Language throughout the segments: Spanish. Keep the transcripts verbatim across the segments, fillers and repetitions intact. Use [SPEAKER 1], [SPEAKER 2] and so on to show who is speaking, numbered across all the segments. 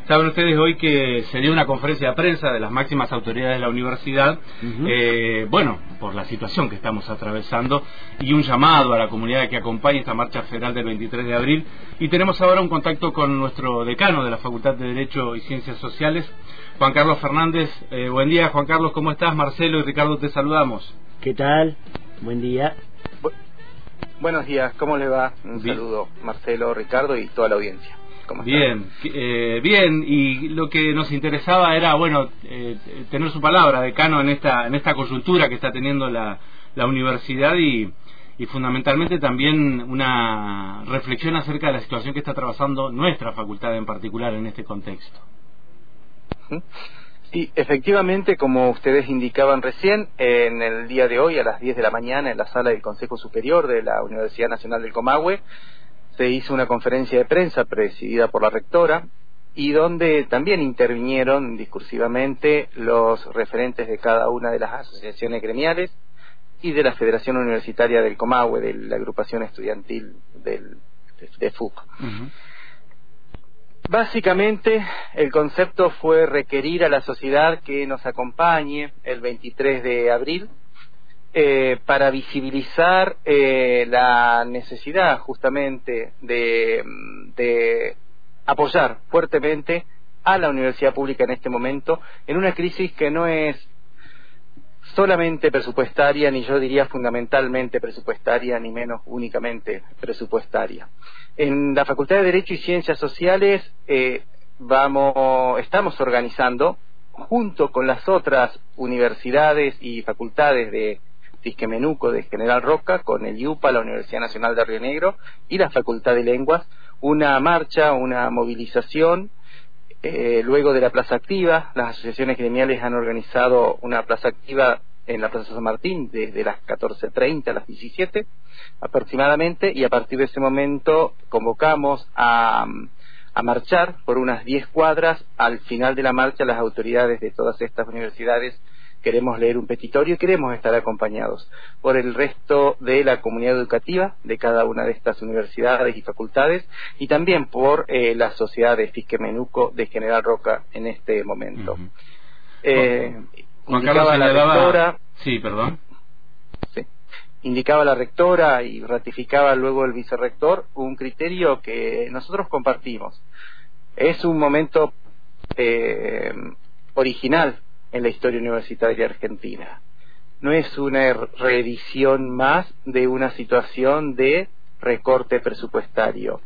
[SPEAKER 1] Saben ustedes hoy que se dio una conferencia de prensa de las máximas autoridades de la universidad, uh-huh. eh, bueno, por la situación que estamos atravesando, y un llamado a la comunidad que acompañe esta marcha federal del veintitrés de abril. Y tenemos ahora un contacto con nuestro decano de la Facultad de Derecho y Ciencias Sociales, Juan Carlos Fernández. Eh, buen día, Juan Carlos, ¿cómo estás? Marcelo y Ricardo te saludamos.
[SPEAKER 2] ¿Qué tal? Buen día.
[SPEAKER 3] Bu Buenos días, ¿cómo le va? Un bien. Saludo, Marcelo, Ricardo y toda la audiencia. ¿Cómo está?
[SPEAKER 1] Bien, eh, bien, y lo que nos interesaba era, bueno, eh, tener su palabra, decano, en esta en esta coyuntura que está teniendo la, la universidad y, y fundamentalmente también una reflexión acerca de la situación que está atravesando nuestra facultad en particular en este contexto.
[SPEAKER 3] Sí, efectivamente, como ustedes indicaban recién, en el día de hoy a las diez de la mañana en la sala del Consejo Superior de la Universidad Nacional del Comahue se hizo una conferencia de prensa presidida por la rectora y donde también intervinieron discursivamente los referentes de cada una de las asociaciones gremiales y de la Federación Universitaria del Comahue, de la agrupación estudiantil del, de, de F U C. Uh-huh. Básicamente, el concepto fue requerir a la sociedad que nos acompañe el veintitrés de abril eh, para visibilizar eh, la necesidad justamente de, de apoyar fuertemente a la universidad pública en este momento, en una crisis que no es solamente presupuestaria, ni yo diría fundamentalmente presupuestaria, ni menos únicamente presupuestaria. En la Facultad de Derecho y Ciencias Sociales eh, vamos, estamos organizando, junto con las otras universidades y facultades de Tisquemenuco, de General Roca, con el I U P A, la Universidad Nacional de Río Negro y la Facultad de Lenguas, una marcha, una movilización. Eh, luego de la Plaza Activa, las asociaciones gremiales han organizado una Plaza Activa en la Plaza San Martín desde las catorce treinta a las diecisiete aproximadamente, y a partir de ese momento convocamos a, a marchar por unas diez cuadras. Al final de la marcha, las autoridades de todas estas universidades queremos leer un petitorio y queremos estar acompañados por el resto de la comunidad educativa de cada una de estas universidades y facultades, y también por eh, la sociedad de Tisquemenuco de General Roca en este momento. Uh-huh. eh,
[SPEAKER 1] Juan Carlos
[SPEAKER 3] indicaba la
[SPEAKER 1] señalaba...
[SPEAKER 3] rectora,
[SPEAKER 1] sí, perdón.
[SPEAKER 3] Sí, indicaba la rectora y ratificaba luego el vicerrector un criterio que nosotros compartimos. Es un momento eh, original en la historia universitaria argentina. No es una reedición más de una situación de recorte presupuestario.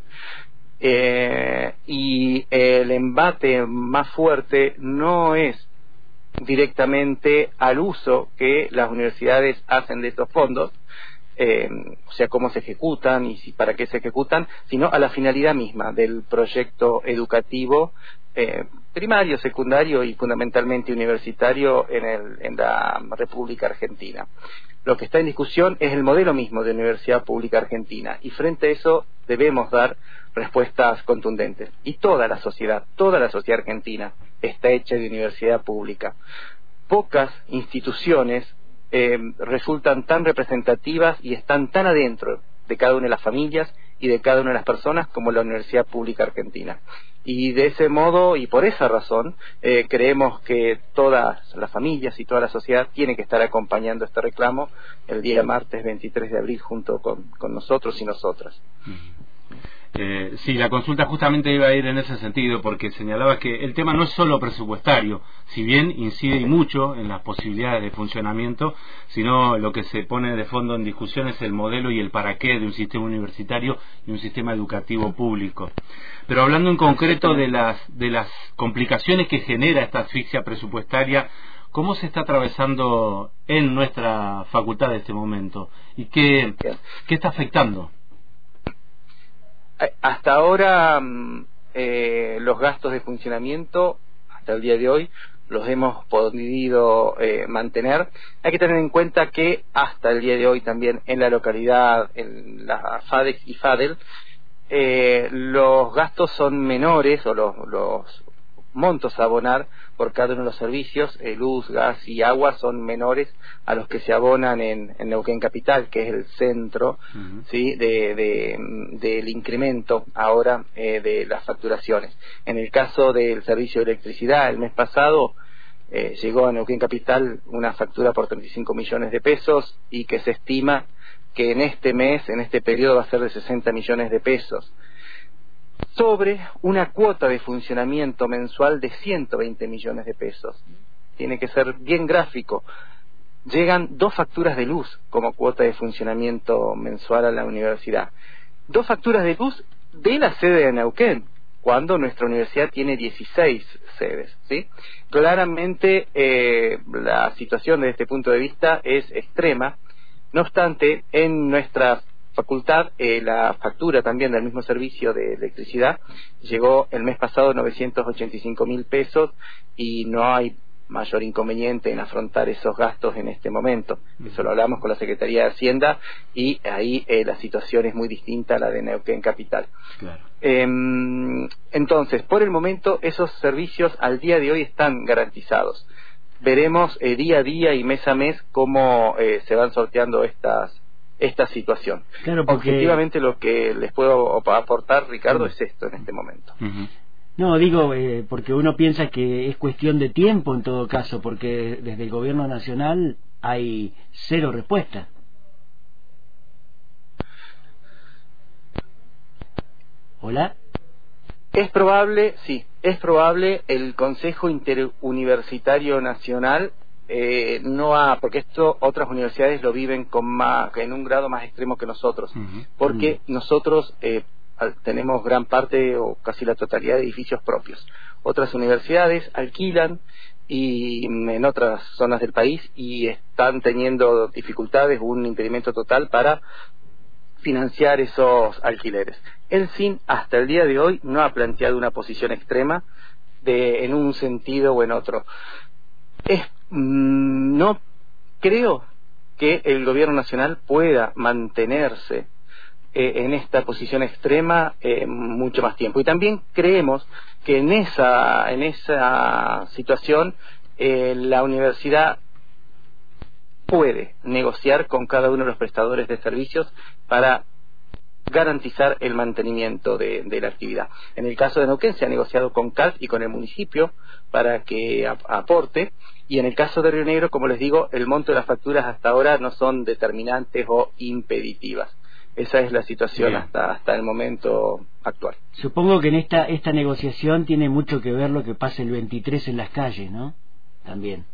[SPEAKER 3] Eh, y el embate más fuerte no es directamente al uso que las universidades hacen de estos fondos, eh, o sea, cómo se ejecutan y si, para qué se ejecutan, sino a la finalidad misma del proyecto educativo eh, primario, secundario y fundamentalmente universitario en, el, en la República Argentina. Lo que está en discusión es el modelo mismo de universidad pública argentina, y frente a eso debemos dar respuestas contundentes. Y toda la sociedad, toda la sociedad argentina está hecha de universidad pública. Pocas instituciones eh, resultan tan representativas y están tan adentro de cada una de las familias y de cada una de las personas como la Universidad Pública Argentina. Y de ese modo y por esa razón eh, creemos que todas las familias y toda la sociedad tiene que estar acompañando este reclamo el día martes veintitrés de abril junto con, con nosotros y nosotras.
[SPEAKER 1] Eh, sí, la consulta justamente iba a ir en ese sentido, porque señalaba que el tema no es solo presupuestario, si bien incide y mucho en las posibilidades de funcionamiento, sino lo que se pone de fondo en discusión es el modelo y el para qué de un sistema universitario y un sistema educativo público. Pero hablando en concreto de las, de las complicaciones que genera esta asfixia presupuestaria, ¿cómo se está atravesando en nuestra facultad en este momento? ¿Y qué, qué está afectando?
[SPEAKER 3] Hasta ahora eh, los gastos de funcionamiento, hasta el día de hoy, los hemos podido eh, mantener. Hay que tener en cuenta que hasta el día de hoy también en la localidad, en la FADEX y FADEL, eh, los gastos son menores, o los, los montos a abonar por cada uno de los servicios, eh, luz, gas y agua, son menores a los que se abonan en, en Neuquén Capital, que es el centro uh-huh. ¿sí? de, de, del incremento ahora eh, de las facturaciones. En el caso del servicio de electricidad, el mes pasado eh, llegó a Neuquén Capital una factura por treinta y cinco millones de pesos y que se estima que en este mes, en este periodo, va a ser de sesenta millones de pesos, sobre una cuota de funcionamiento mensual de ciento veinte millones de pesos. Tiene que ser bien gráfico. Llegan dos facturas de luz como cuota de funcionamiento mensual a la universidad. Dos facturas de luz de la sede de Neuquén, cuando nuestra universidad tiene dieciséis sedes, ¿sí? Claramente eh, la situación desde este punto de vista es extrema. No obstante, en nuestra facultad, eh, la factura también del mismo servicio de electricidad llegó el mes pasado a novecientos ochenta y cinco mil pesos y no hay mayor inconveniente en afrontar esos gastos en este momento. Eso lo hablamos con la Secretaría de Hacienda y ahí eh, la situación es muy distinta a la de Neuquén Capital. Claro. Eh, entonces, por el momento, esos servicios al día de hoy están garantizados. Veremos eh, día a día y mes a mes cómo eh, se van sorteando estas esta situación. Claro, porque... Objetivamente lo que les puedo aportar, Ricardo, uh-huh. es esto en este momento.
[SPEAKER 2] Uh-huh. No, digo, eh, porque uno piensa que es cuestión de tiempo en todo caso, porque desde el gobierno nacional hay cero respuesta. ¿Hola?
[SPEAKER 3] Es probable, sí, es probable. El Consejo Interuniversitario Nacional eh, no ha, porque esto otras universidades lo viven con más, en un grado más extremo que nosotros, uh-huh. porque uh-huh. nosotros eh, tenemos gran parte o casi la totalidad de edificios propios. Otras universidades alquilan y en otras zonas del país y están teniendo dificultades, un impedimento total para financiar esos alquileres. El S I N hasta el día de hoy no ha planteado una posición extrema de en un sentido o en otro. Es, mmm, no creo que el gobierno nacional pueda mantenerse eh, en esta posición extrema eh, mucho más tiempo. Y también creemos que en esa en esa situación eh, la universidad puede negociar con cada uno de los prestadores de servicios para garantizar el mantenimiento de, de la actividad. En el caso de Neuquén se ha negociado con C A L y con el municipio para que ap aporte, y en el caso de Río Negro, como les digo, el monto de las facturas hasta ahora no son determinantes o impeditivas. Esa es la situación hasta hasta el momento actual.
[SPEAKER 2] Supongo que en esta esta negociación tiene mucho que ver lo que pasa el veintitrés en las calles, ¿no? También.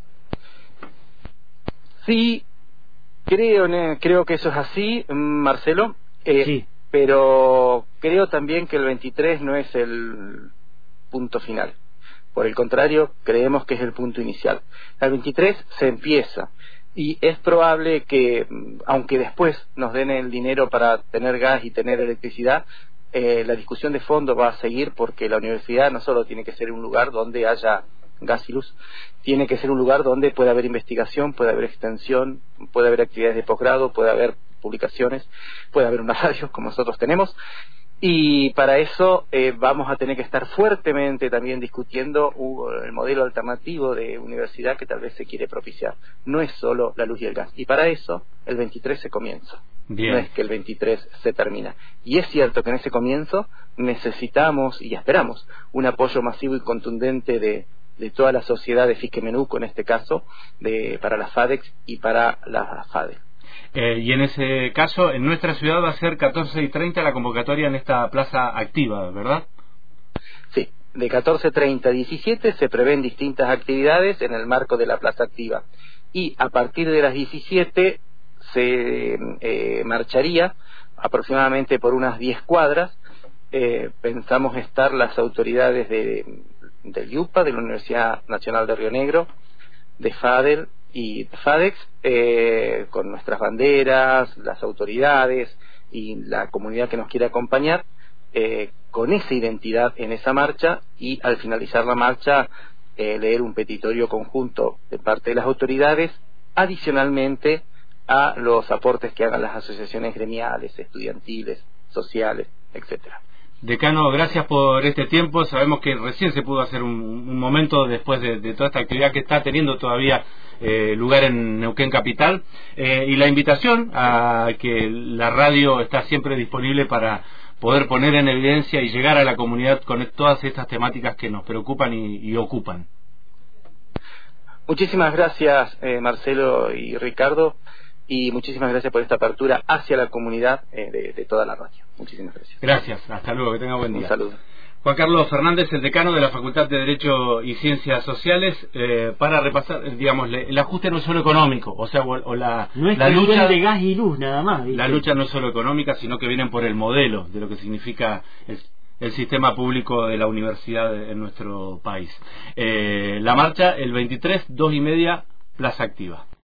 [SPEAKER 3] Sí, creo, creo que eso es así, Marcelo. Eh,
[SPEAKER 2] sí.
[SPEAKER 3] Pero creo también que el veintitrés no es el punto final. Por el contrario, creemos que es el punto inicial. El veintitrés se empieza y es probable que, aunque después nos den el dinero para tener gas y tener electricidad, eh, la discusión de fondo va a seguir, porque la universidad no solo tiene que ser un lugar donde haya gas y luz, tiene que ser un lugar donde pueda haber investigación, puede haber extensión, puede haber actividades de posgrado, puede haber publicaciones, puede haber una radio como nosotros tenemos, y para eso eh, vamos a tener que estar fuertemente también discutiendo uh, el modelo alternativo de universidad que tal vez se quiere propiciar. No es solo la luz y el gas, y para eso el veintitrés se comienza. Bien. No es que el veintitrés se termina. Y es cierto que en ese comienzo necesitamos y esperamos un apoyo masivo y contundente de de toda la sociedad de Fisquemenuco, en este caso, de para la FADEX y para la FADE.
[SPEAKER 1] Eh, y en ese caso, en nuestra ciudad va a ser catorce y treinta la convocatoria en esta plaza activa, ¿verdad?
[SPEAKER 3] Sí, de catorce treinta a diecisiete se prevén distintas actividades en el marco de la plaza activa. Y a partir de las diecisiete se eh, marcharía aproximadamente por unas diez cuadras. Eh, pensamos estar las autoridades de del I U P A, de la Universidad Nacional de Río Negro, de FADEL y de FADEX, eh, con nuestras banderas, las autoridades y la comunidad que nos quiere acompañar, eh, con esa identidad en esa marcha, y al finalizar la marcha eh, leer un petitorio conjunto de parte de las autoridades, adicionalmente a los aportes que hagan las asociaciones gremiales, estudiantiles, sociales, etcétera.
[SPEAKER 1] Decano, gracias por este tiempo. Sabemos que recién se pudo hacer un, un momento después de, de toda esta actividad que está teniendo todavía eh, lugar en Neuquén Capital. Eh, y la invitación a que la radio está siempre disponible para poder poner en evidencia y llegar a la comunidad con todas estas temáticas que nos preocupan y, y ocupan.
[SPEAKER 3] Muchísimas gracias, eh, Marcelo y Ricardo, y muchísimas gracias por esta apertura hacia la comunidad eh, de, de toda la radio. Muchísimas gracias.
[SPEAKER 1] Gracias, hasta luego, que tenga buen día.
[SPEAKER 3] Un saludo.
[SPEAKER 1] Juan Carlos Fernández, el decano de la Facultad de Derecho y Ciencias Sociales, eh, para repasar, digamos, el ajuste no es solo económico, o sea, o, o la,
[SPEAKER 2] no es
[SPEAKER 1] la lucha
[SPEAKER 2] de gas y luz nada más, ¿viste?
[SPEAKER 1] La lucha no es solo económica, sino que vienen por el modelo de lo que significa el, el sistema público de la universidad en nuestro país. Eh, la marcha el veintitrés, dos y media, Plaza Activa.